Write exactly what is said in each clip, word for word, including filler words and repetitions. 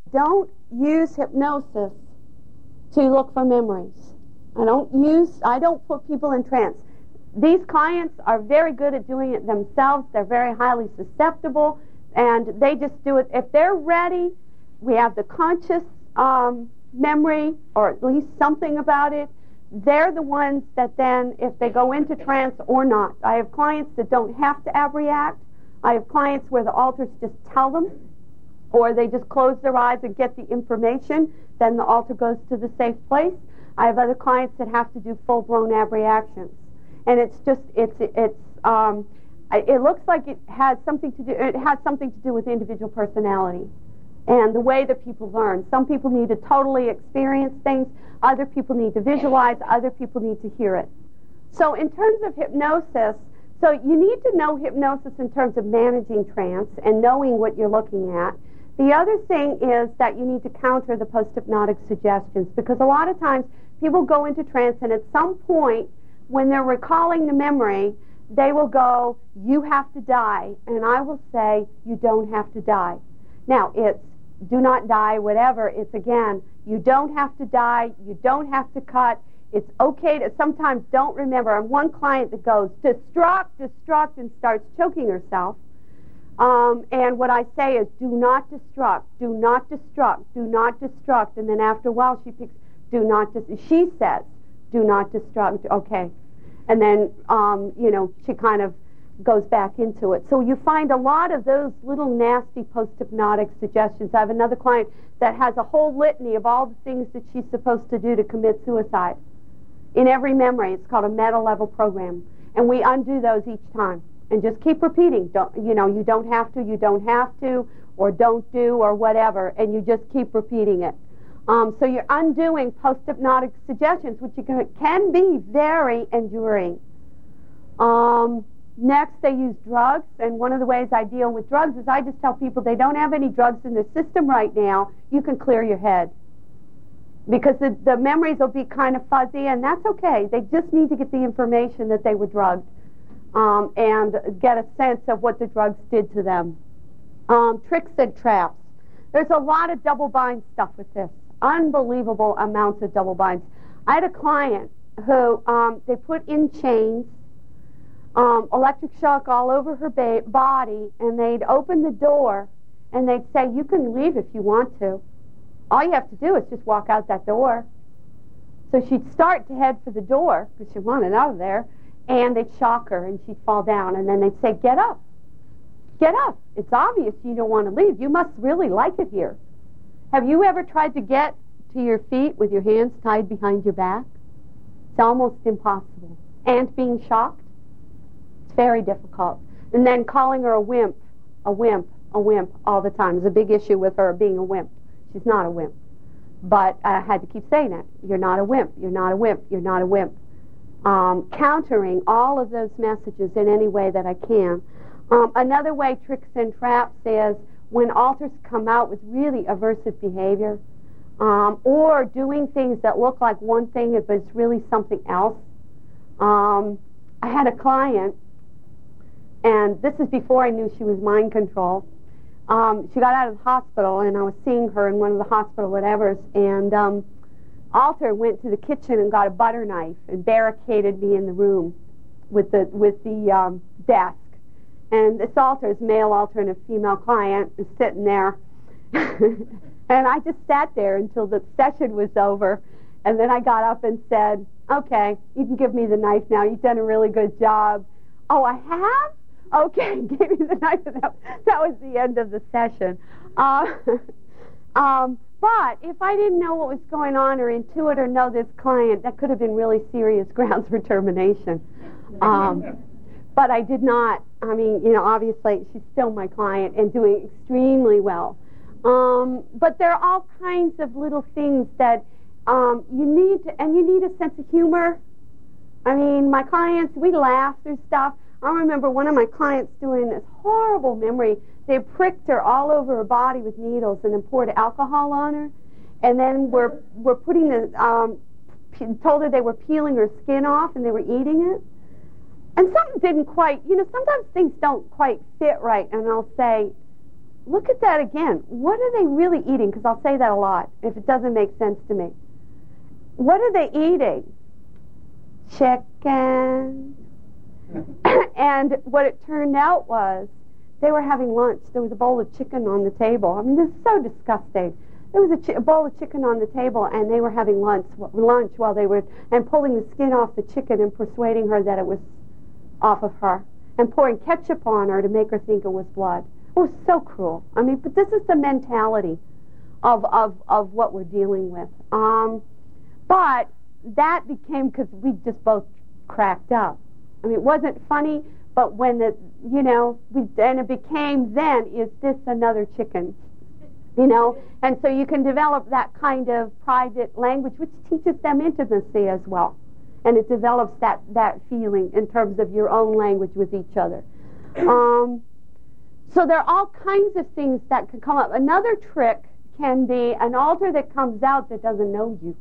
Don't use hypnosis to look for memories. I don't use, I don't put people in trance. These clients are very good at doing it themselves. They're very highly susceptible, and they just do it. If they're ready, we have the conscious um, memory, or at least something about it. They're the ones that then, if they go into trance or not. I have clients that don't have to abreact. I have clients where the alters just tell them, or they just close their eyes and get the information. Then the alter goes to the safe place. I have other clients that have to do full-blown abreactions. And it's just, it's, it's, um, it looks like it has something to do, it has something to do with individual personality and the way that people learn. Some people need to totally experience things. Other people need to visualize. Other people need to hear it. So in terms of hypnosis, so you need to know hypnosis in terms of managing trance and knowing what you're looking at. The other thing is that you need to counter the post-hypnotic suggestions, because a lot of times people go into trance, and at some point when they're recalling the memory, they will go, you have to die. And I will say, you don't have to die. Now, it's do not die, whatever. It's, again, you don't have to die. You don't have to cut. It's okay to sometimes don't remember. I'm one client that goes, destruct, destruct, and starts choking herself. Um, and what I say is, do not destruct, do not destruct, do not destruct. And then after a while, she picks, do not, dis- she says, do not destruct, okay. And then, um, you know, she kind of goes back into it. So you find a lot of those little nasty post-hypnotic suggestions. I have another client that has a whole litany of all the things that she's supposed to do to commit suicide. In every memory, it's called a meta-level program. And we undo those each time. And just keep repeating. Don't, you know, you don't have to, you don't have to, or don't do, or whatever. And you just keep repeating it. Um, so you're undoing post-hypnotic suggestions, which you can, can be very enduring. Um, next, they use drugs, and one of the ways I deal with drugs is I just tell people they don't have any drugs in their system right now. You can clear your head. Because the, the memories will be kind of fuzzy, and that's okay. They just need to get the information that they were drugged um, and get a sense of what the drugs did to them. Um, tricks and traps. There's a lot of double bind stuff with this. Unbelievable amounts of double binds. I had a client who um, they put in chains, um, electric shock all over her ba- body, and they'd open the door, and they'd say, you can leave if you want to. All you have to do is just walk out that door. So she'd start to head for the door, because she wanted out of there, and they'd shock her, and she'd fall down, and then they'd say, get up. Get up. It's obvious you don't want to leave. You must really like it here. Have you ever tried to get to your feet with your hands tied behind your back? It's almost impossible. And being shocked? It's very difficult. And then calling her a wimp, a wimp, a wimp all the time. There's a big issue with her being a wimp. She's not a wimp. But I had to keep saying that. You're not a wimp. You're not a wimp. You're not a wimp. Um, countering all of those messages in any way that I can. Um, another way tricks and traps is when alters come out with really aversive behavior, um, or doing things that look like one thing but it's really something else. Um, I had a client, and this is before I knew she was mind control. Um, she got out of the hospital, and I was seeing her in one of the hospital whatevers, and um, Alter went to the kitchen and got a butter knife and barricaded me in the room with the with the um, desk. And this alter is male alter, and a female client is sitting there. And I just sat there until the session was over. And then I got up and said, okay, you can give me the knife now. You've done a really good job. Oh, I have? Okay, gave me the knife. And that, that was the end of the session. Uh, um, but if I didn't know what was going on or intuit or know this client, that could have been really serious grounds for termination. Um, but I did not. I mean, you know, obviously she's still my client and doing extremely well. Um, but there are all kinds of little things that um, you need to, and you need a sense of humor. I mean, my clients, we laugh through stuff. I remember one of my clients doing this horrible memory. They pricked her all over her body with needles and then poured alcohol on her. And then we're, we're putting the, um, told her they were peeling her skin off and they were eating it. And something didn't quite, you know, sometimes things don't quite fit right. And I'll say, look at that again. What are they really eating? Because I'll say that a lot if it doesn't make sense to me. What are they eating? Chicken. And what it turned out was they were having lunch. There was a bowl of chicken on the table. I mean, this is so disgusting. There was a, chi- a bowl of chicken on the table, and they were having lunch, lunch while they were, and pulling the skin off the chicken and persuading her that it was off of her, and pouring ketchup on her to make her think it was blood. It was so cruel. I mean, but this is the mentality of of, of what we're dealing with. Um, but that became, because we just both cracked up. I mean, it wasn't funny, but when the, you know, we, and it became then, is this another chicken? You know, and so you can develop that kind of private language, which teaches them intimacy as well. And it develops that, that feeling in terms of your own language with each other. Um, so there are all kinds of things that can come up. Another trick can be an alter that comes out that doesn't know you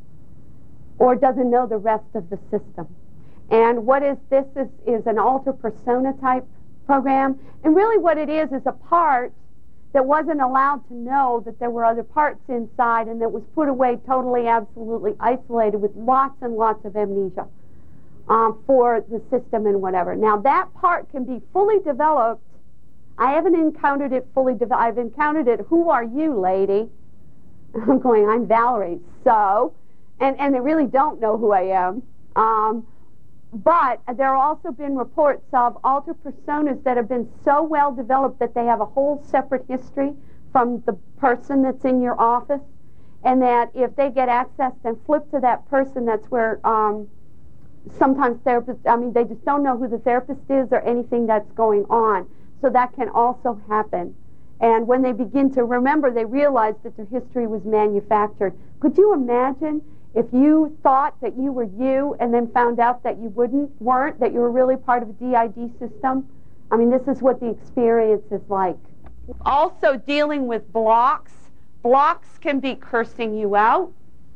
or doesn't know the rest of the system. And what is this is, is an alter persona type program. And really what it is is a part that wasn't allowed to know that there were other parts inside, and that was put away totally, absolutely isolated with lots and lots of amnesia um, for the system and whatever. Now that part can be fully developed. I haven't encountered it fully developed. I've encountered it. Who are you, lady? I'm going, I'm Valerie. So, and, and they really don't know who I am. Um, But there have also been reports of alter personas that have been so well developed that they have a whole separate history from the person that's in your office, and that if they get accessed and flip to that person, that's where um, sometimes therapists, I mean, they just don't know who the therapist is or anything that's going on. So that can also happen. And when they begin to remember, they realize that their history was manufactured. Could you imagine if you thought that you were you and then found out that you wouldn't, weren't, that you were really part of a D I D system? I mean, this is what the experience is like. Also dealing with blocks. Blocks can be cursing you out.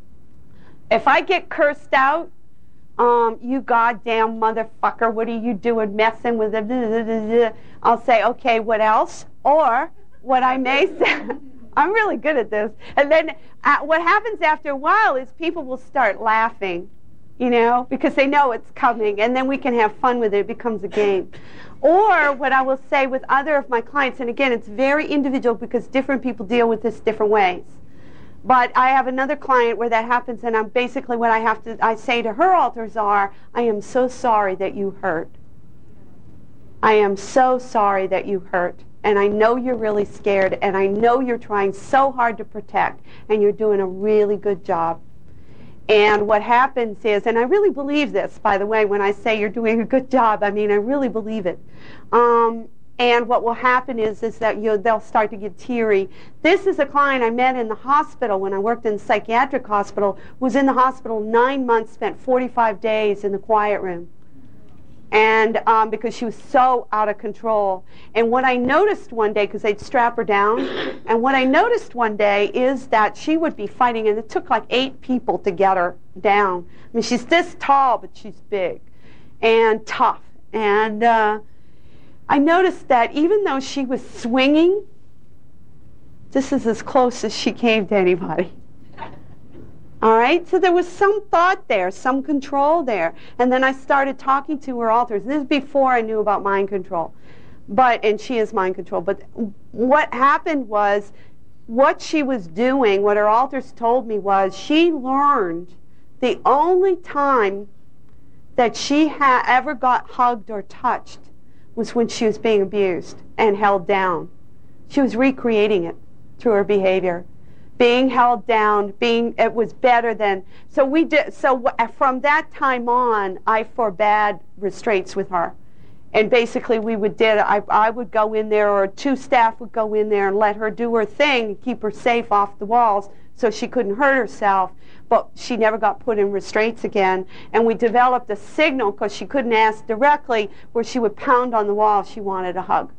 If I get cursed out, um, you goddamn motherfucker, what are you doing messing with it? I'll say, okay, what else? Or what I may say, I'm really good at this. And then uh, what happens after a while is people will start laughing, you know, because they know it's coming, and then we can have fun with it. It becomes a game. Or what I will say with other of my clients, and again, it's very individual because different people deal with this different ways. But I have another client where that happens, and I'm basically what I have to, I say to her alters are, I am so sorry that you hurt. I am so sorry that you hurt. And I know you're really scared, and I know you're trying so hard to protect, and you're doing a really good job. And what happens is, and I really believe this, by the way, when I say you're doing a good job, I mean, I really believe it. Um, and what will happen is, is that you, they'll start to get teary. This is a client I met in the hospital when I worked in the psychiatric hospital, was in the hospital nine months, spent forty-five days in the quiet room. And um, because she was so out of control. And what I noticed one day, because they'd strap her down, and what I noticed one day is that she would be fighting, and it took like eight people to get her down. I mean, she's this tall, but she's big and tough. And uh, I noticed that even though she was swinging, this is as close as she came to anybody. All right, so there was some thought there, some control there. And then I started talking to her alters. This is before I knew about mind control. But, and she is mind control. But what happened was, what she was doing, what her alters told me was, she learned the only time that she ha- ever got hugged or touched was when she was being abused and held down. She was recreating it through her behavior. Being held down, being, it was better than, so we did, so from that time on, I forbade restraints with her. And basically we would did, I, I would go in there, or two staff would go in there and let her do her thing, and keep her safe off the walls so she couldn't hurt herself, but she never got put in restraints again. And we developed a signal, because she couldn't ask directly, where she would pound on the wall if she wanted a hug.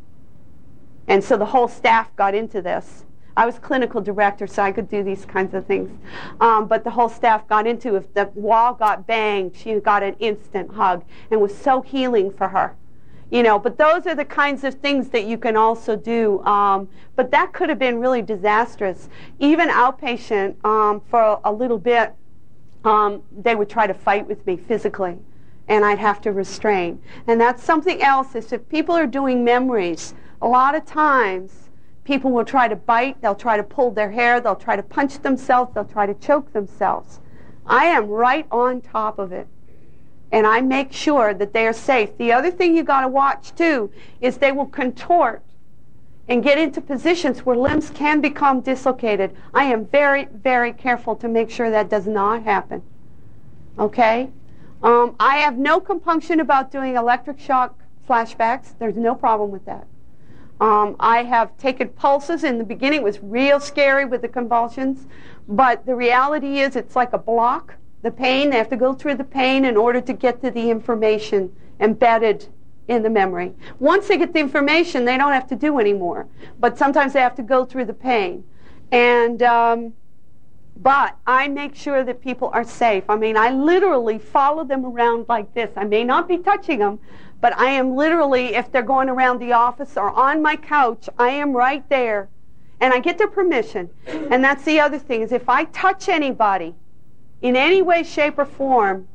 And so the whole staff got into this. I was clinical director, so I could do these kinds of things. Um, but the whole staff got into, if the wall got banged, she got an instant hug, and was so healing for her. You know, but those are the kinds of things that you can also do. Um, but that could have been really disastrous. Even outpatient, um, for a little bit, um, they would try to fight with me physically, and I'd have to restrain. And that's something else, is if people are doing memories, a lot of times people will try to bite, they'll try to pull their hair, they'll try to punch themselves, they'll try to choke themselves. I am right on top of it. And I make sure that they are safe. The other thing you got to watch too is they will contort and get into positions where limbs can become dislocated. I am very, very careful to make sure that does not happen. Okay? Um, I have no compunction about doing electric shock flashbacks. There's no problem with that. Um, I have taken pulses. In the beginning, it was real scary with the convulsions. But the reality is it's like a block. The pain, they have to go through the pain in order to get to the information embedded in the memory. Once they get the information, they don't have to do anymore. But sometimes they have to go through the pain. And, um, but I make sure that people are safe. I mean, I literally follow them around like this. I may not be touching them, but I am literally, if they're going around the office or on my couch, I am right there. And I get their permission. And that's the other thing, is if I touch anybody, in any way, shape, or form,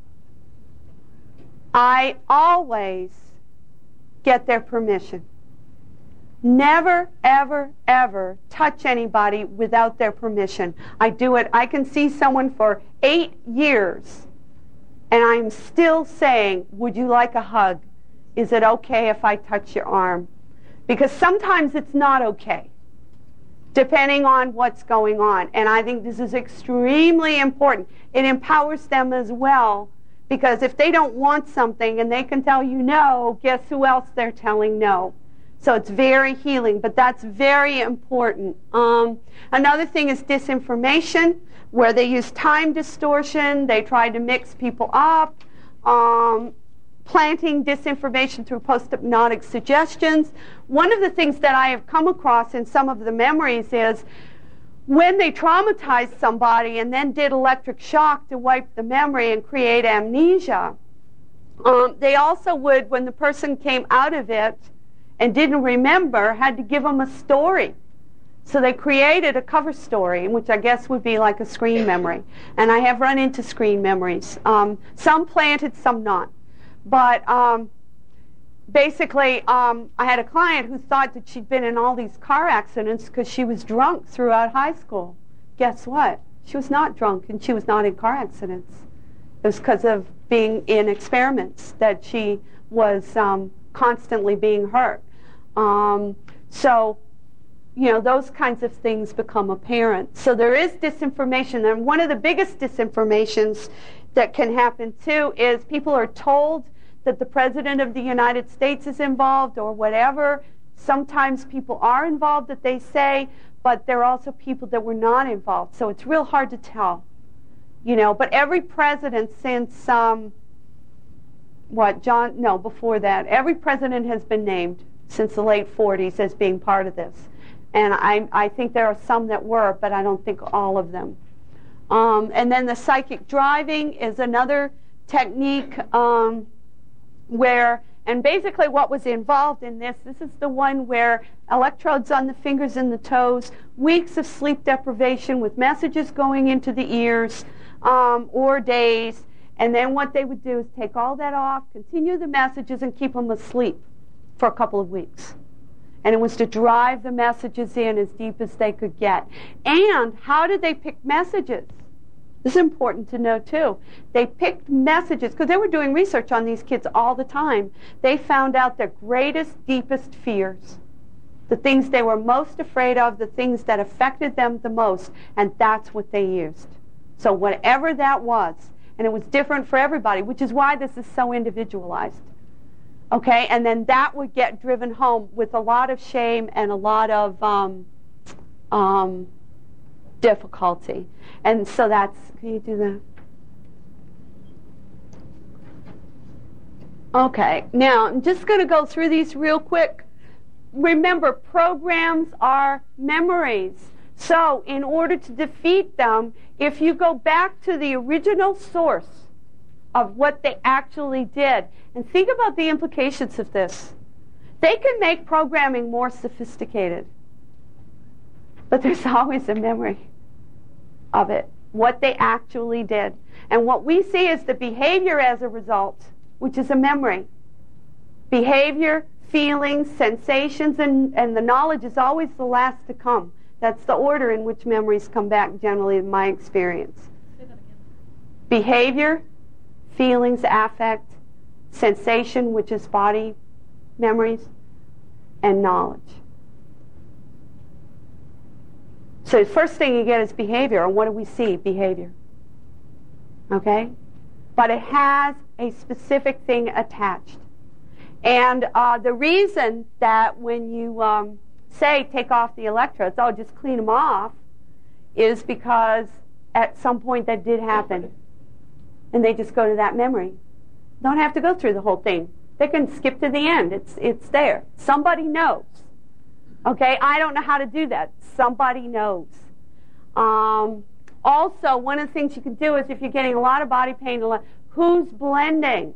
I always get their permission. Never, ever, ever touch anybody without their permission. I do it. I can see someone for eight years, and I'm still saying, would you like a hug? Is it okay if I touch your arm? Because sometimes it's not okay, depending on what's going on. And I think this is extremely important. It empowers them as well, because if they don't want something and they can tell you no, guess who else they're telling no? So it's very healing, but that's very important. Um, another thing is disinformation, where they use time distortion. They try to mix people up. Um, planting disinformation through post-hypnotic suggestions. One of the things that I have come across in some of the memories is when they traumatized somebody and then did electric shock to wipe the memory and create amnesia, um, they also would, when the person came out of it and didn't remember, had to give them a story. So they created a cover story, which I guess would be like a screen memory. And I have run into screen memories. Um, some planted, some not. But um, basically, um, I had a client who thought that she'd been in all these car accidents because she was drunk throughout high school. Guess what? She was not drunk, and she was not in car accidents. It was because of being in experiments that she was um, constantly being hurt. Um, so, you know, those kinds of things become apparent. So there is disinformation, and one of the biggest disinformations that can happen too is people are told that the President of the United States is involved or whatever. Sometimes people are involved that they say, but there are also people that were not involved. So it's real hard to tell, you know. But every president since, um, what, John, no, before that, every president has been named since the late forties as being part of this. And I, I think there are some that were, but I don't think all of them. Um, and then the psychic driving is another technique um, where, and basically what was involved in this, this is the one where electrodes on the fingers and the toes, weeks of sleep deprivation with messages going into the ears, um, or days, and then what they would do is take all that off, continue the messages, and keep them asleep for a couple of weeks. And it was to drive the messages in as deep as they could get. And how did they pick messages? This is important to know, too. They picked messages, because they were doing research on these kids all the time. They found out their greatest, deepest fears, the things they were most afraid of, the things that affected them the most, and that's what they used. So whatever that was, and it was different for everybody, which is why this is so individualized. Okay, and then that would get driven home with a lot of shame and a lot of um, um, difficulty. And so that's, can you do that? Okay, now I'm just going to go through these real quick. Remember, programs are memories. So in order to defeat them, if you go back to the original source of what they actually did, and think about the implications of this. They can make programming more sophisticated, but there's always a memory of it, what they actually did. And what we see is the behavior as a result, which is a memory. Behavior, feelings, sensations, and, and the knowledge is always the last to come. That's the order in which memories come back, generally, in my experience. Say that again. Behavior, feelings, affect, sensation, which is body memories, and knowledge. So the first thing you get is behavior, and what do we see? Behavior. Okay? But it has a specific thing attached. And uh, the reason that when you um, say take off the electrodes, oh, just clean them off, is because at some point that did happen. And they just go to that memory. Don't have to go through the whole thing. They can skip to the end. It's, it's there. Somebody knows. Okay? I don't know how to do that. Somebody knows. Um, also, one of the things you can do is if you're getting a lot of body pain, who's blending?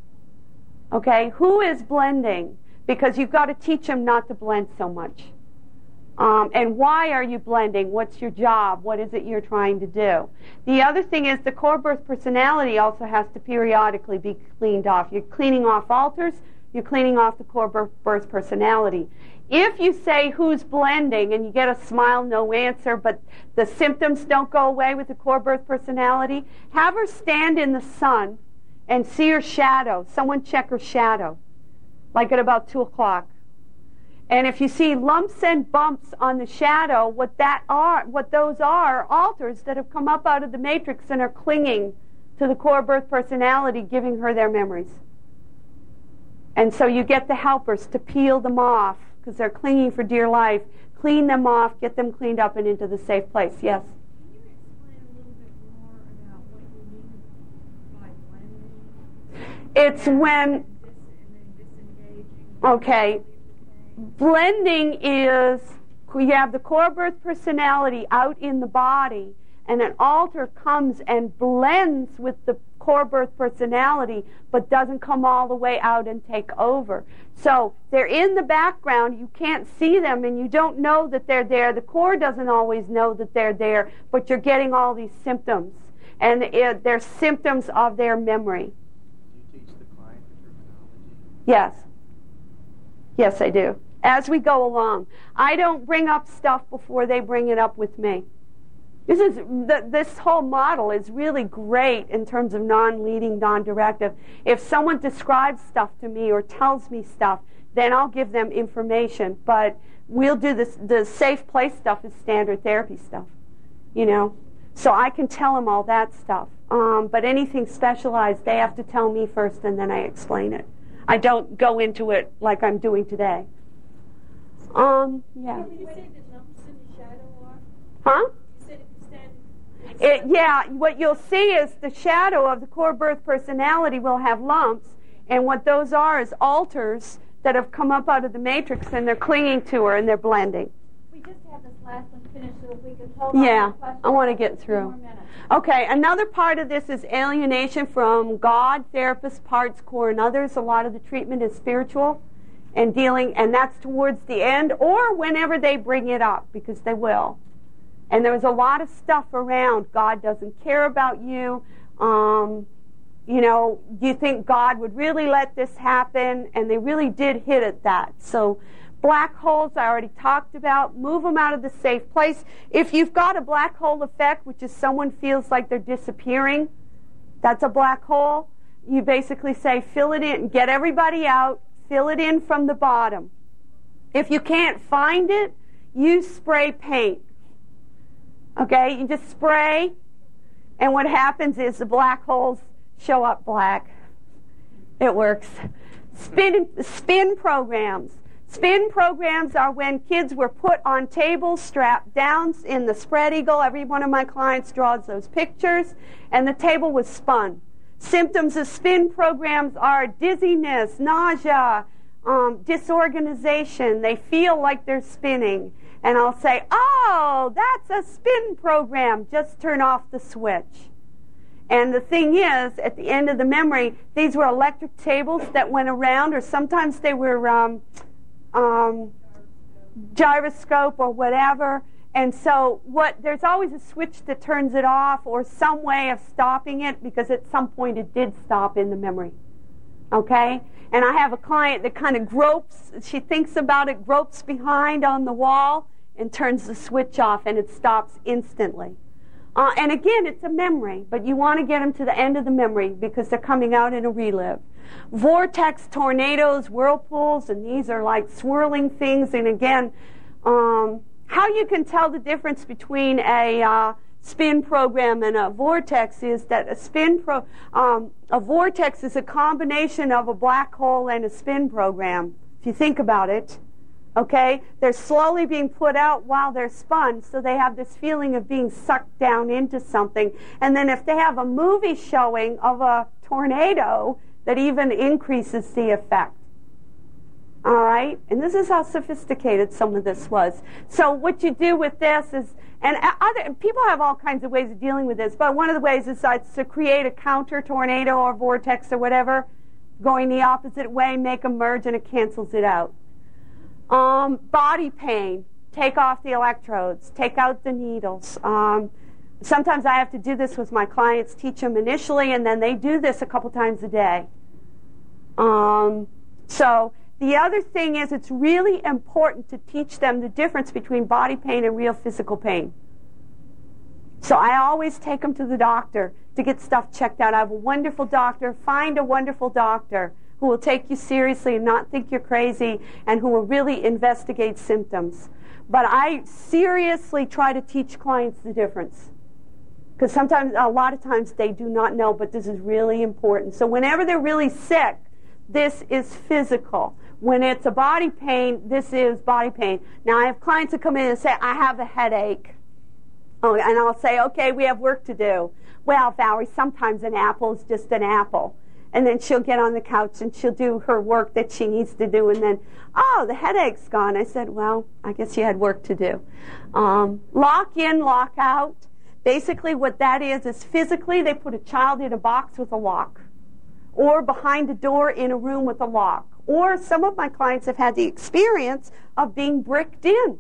Okay, who is blending? Because you've got to teach them not to blend so much. Um, and why are you blending? What's your job? What is it you're trying to do? The other thing is the core birth personality also has to periodically be cleaned off. You're cleaning off alters, you're cleaning off the core birth, birth personality. If you say who's blending and you get a smile, no answer, but the symptoms don't go away with the core birth personality, have her stand in the sun and see her shadow. Someone check her shadow, like at about two o'clock. And if you see lumps and bumps on the shadow, what that are, what those are, alters that have come up out of the matrix and are clinging to the core birth personality, giving her their memories. And so you get the helpers to peel them off, because they're clinging for dear life. Clean them off, get them cleaned up and into the safe place. Yes? Can you explain a little bit more about what you mean by blending? It's when... Dis- and then disengaging. Okay. Blending is, you have the core birth personality out in the body, and an alter comes and blends with the core birth personality, but doesn't come all the way out and take over. So they're in the background, you can't see them, and you don't know that they're there. The core doesn't always know that they're there, but you're getting all these symptoms, and it, they're symptoms of their memory. Do you teach the client the terminology? Yes. Yes, I do. As we go along. I don't bring up stuff before they bring it up with me. This is the, this whole model is really great in terms of non-leading, non-directive. If someone describes stuff to me or tells me stuff, then I'll give them information. But we'll do this. The safe place stuff is standard therapy stuff, you know. So I can tell them all that stuff. Um, but anything specialized, they have to tell me first, and then I explain it. I don't go into it like I'm doing today. Um, yeah. You said the lumps in the shadow are? Huh? You said if you stand... It, yeah, what you'll see is the shadow of the core birth personality will have lumps, and what those are is alters that have come up out of the matrix, and they're clinging to her, and they're blending. We just have this last one finished, so if we could hold on Yeah, to questions I want to for get two through. more minutes. Okay, another part of this is alienation from God, therapists, parts, core, and others. A lot of the treatment is spiritual and dealing, and that's towards the end or whenever they bring it up, because they will. And there's a lot of stuff around. God doesn't care about you. Um, you know, do you think God would really let this happen? And they really did hit at that. So black holes, I already talked about. Move them out of the safe place. If you've got a black hole effect, which is someone feels like they're disappearing, that's a black hole. You basically say, fill it in, get everybody out, fill it in from the bottom. If you can't find it, use spray paint. Okay, you just spray, and what happens is the black holes show up black. It works. Spin, spin programs. Spin programs are when kids were put on tables, strapped down in the spread eagle. Every one of my clients draws those pictures, and the table was spun. Symptoms of spin programs are dizziness, nausea, um, disorganization. They feel like they're spinning. And I'll say, oh, that's a spin program. Just turn off the switch. And the thing is, at the end of the memory, these were electric tables that went around, or sometimes they were um, um, gyroscope or whatever. And so what there's always a switch that turns it off or some way of stopping it, because at some point it did stop in the memory. Okay? And I have a client that kind of gropes, she thinks about it, gropes behind on the wall and turns the switch off, and it stops instantly. Uh, and again, it's a memory, but you want to get them to the end of the memory because they're coming out in a relive. Vortex, tornadoes, whirlpools, and these are like swirling things. And again, um, how you can tell the difference between a uh, spin program and a vortex is that a spin pro, um, a vortex is a combination of a black hole and a spin program. If you think about it, okay, they're slowly being put out while they're spun, so they have this feeling of being sucked down into something. And then if they have a movie showing of a tornado, that even increases the effect. All right? And this is how sophisticated some of this was. So what you do with this is, and other people have all kinds of ways of dealing with this, but one of the ways is to create a counter tornado or vortex or whatever, going the opposite way, make them merge, and it cancels it out. Um, body pain, take off the electrodes, take out the needles. Um, sometimes I have to do this with my clients, teach them initially, and then they do this a couple times a day. Um, so the other thing is it's really important to teach them the difference between body pain and real physical pain. So I always take them to the doctor to get stuff checked out. I have a wonderful doctor. Find a wonderful doctor who will take you seriously and not think you're crazy and who will really investigate symptoms. But I seriously try to teach clients the difference. Because sometimes, a lot of times they do not know, but this is really important. So whenever they're really sick, this is physical. When it's a body pain, this is body pain. Now I have clients that come in and say, I have a headache. Oh, and I'll say, okay, we have work to do. Well, Valerie, sometimes an apple is just an apple. And then she'll get on the couch and she'll do her work that she needs to do. And then, oh, the headache's gone. I said, well, I guess you had work to do. Um, lock in, lock out. Basically what that is, is physically they put a child in a box with a lock. Or behind a door in a room with a lock. Or some of my clients have had the experience of being bricked in.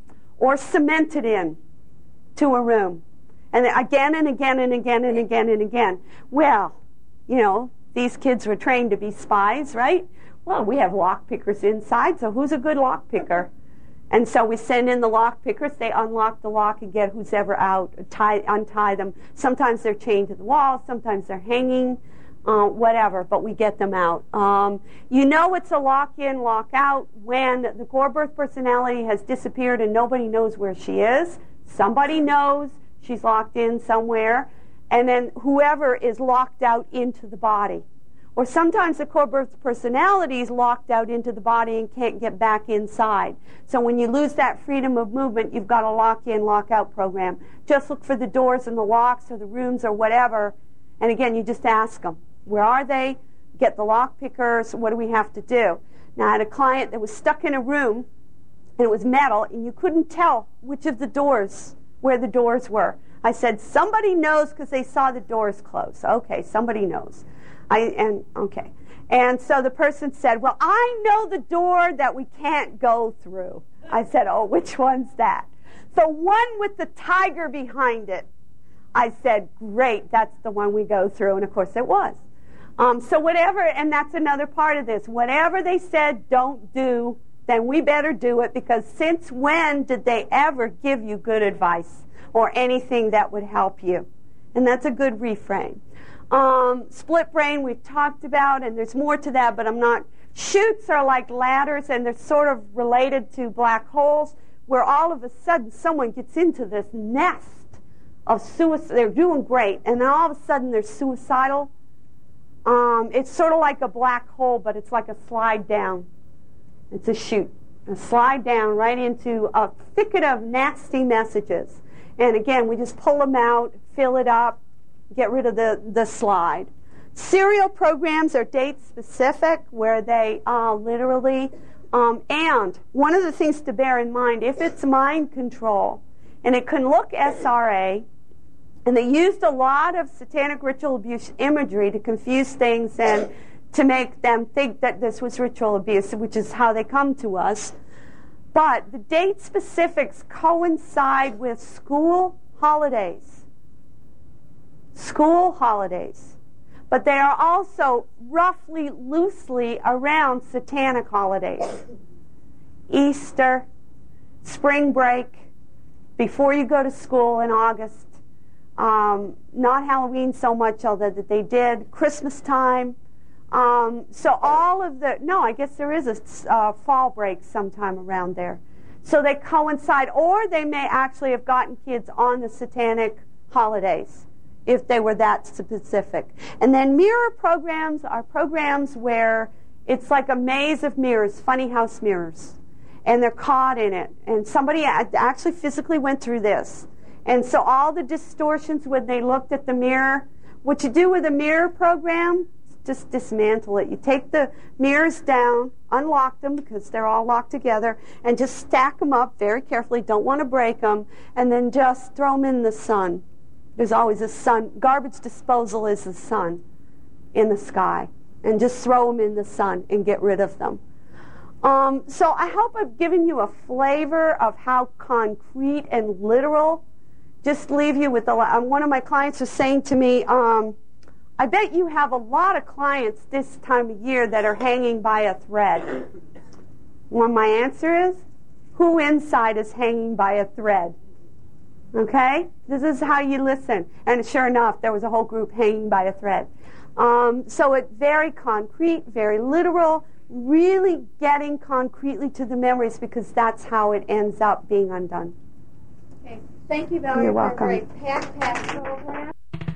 Or cemented in to a room. And again and again and again and again and again. Well, you know, these kids were trained to be spies, right? Well, we have lock pickers inside, so who's a good lock picker? And so we send in the lock pickers, they unlock the lock and get who's ever out, tie, untie them. Sometimes they're chained to the wall, sometimes they're hanging, uh, whatever, but we get them out. Um, you know it's a lock-in, lock-out when the core birth personality has disappeared and nobody knows where she is. Somebody knows she's locked in somewhere. And then whoever is locked out into the body. Or sometimes the core birth personality is locked out into the body and can't get back inside. So when you lose that freedom of movement, you've got a lock-in, lock-out program. Just look for the doors and the locks or the rooms or whatever. And again, you just ask them, where are they? Get the lock pickers. What do we have to do? Now, I had a client that was stuck in a room, and it was metal, and you couldn't tell which of the doors, where the doors were. I said, somebody knows because they saw the doors close. Okay, somebody knows. I and okay. And so the person said, well, I know the door that we can't go through. I said, oh, which one's that? The one with the tiger behind it. I said, great, that's the one we go through. And of course it was. Um, so whatever, and that's another part of this. Whatever they said don't do, then we better do it, because since when did they ever give you good advice? Or anything that would help you. And that's a good reframe. Um, split brain we've talked about, and there's more to that, but I'm not. Chutes are like ladders, and they're sort of related to black holes, where all of a sudden someone gets into this nest of suicide. They're doing great, and then all of a sudden they're suicidal. Um, it's sort of like a black hole, but it's like a slide down. It's a chute. A slide down right into a thicket of nasty messages. And again, we just pull them out, fill it up, get rid of the, the slide. Serial programs are date-specific, where they uh, literally, um, and one of the things to bear in mind, if it's mind control, and it can look S R A, and they used a lot of satanic ritual abuse imagery to confuse things and to make them think that this was ritual abuse, which is how they come to us. But the date specifics coincide with school holidays. School holidays. But they are also roughly, loosely around satanic holidays. Easter, spring break, before you go to school in August. Um, not Halloween so much, although that they did. Christmas time. Um, so all of the, no, I guess there is a uh, fall break sometime around there. So they coincide, or they may actually have gotten kids on the satanic holidays, if they were that specific. And then mirror programs are programs where it's like a maze of mirrors, funny house mirrors, and they're caught in it. And somebody actually physically went through this. And so all the distortions when they looked at the mirror, what you do with a mirror program, just dismantle it. You take the mirrors down, unlock them because they're all locked together, and just stack them up very carefully. Don't want to break them, and then just throw them in the sun. There's always a sun. Garbage disposal is the sun in the sky. And just throw them in the sun and get rid of them. Um, so I hope I've given you a flavor of how concrete and literal. Just leave you with a lot. One of my clients was saying to me, um, I bet you have a lot of clients this time of year that are hanging by a thread. Well, my answer is, who inside is hanging by a thread? Okay? This is how you listen. And sure enough, there was a whole group hanging by a thread. Um, so it's very concrete, very literal, really getting concretely to the memories because that's how it ends up being undone. Okay. Thank you, Valerie, You're for a welcome. very packed program.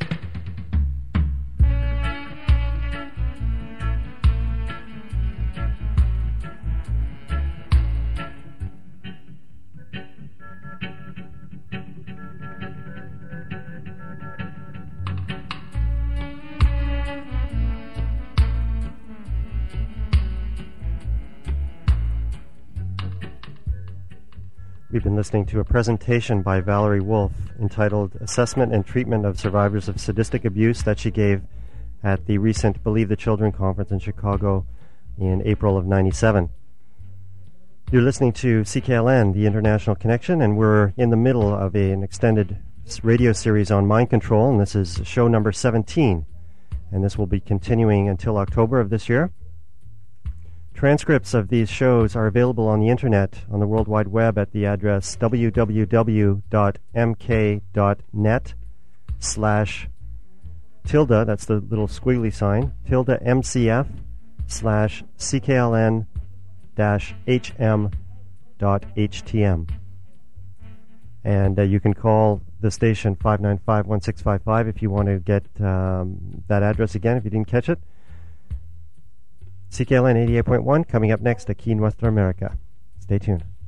We've been listening to a presentation by Valerie Wolf entitled Assessment and Treatment of Survivors of Sadistic Abuse that she gave at the recent Believe the Children conference in Chicago in April of ninety-seven. You're listening to C K L N, the International Connection, and we're in the middle of a, an extended radio series on mind control, and this is show number seventeen, and this will be continuing until October of this year. Transcripts of these shows are available on the internet on the World Wide Web at the address w w w dot m k dot net slash tilde, that's the little squiggly sign, tilde M C F slash C K L N dash H M dot H T M. And uh, you can call the station five nine five, one six five five if you want to get um, that address again if you didn't catch it. C K L N eighty-eight point one coming up next, Aquí en Nuestra America. Stay tuned.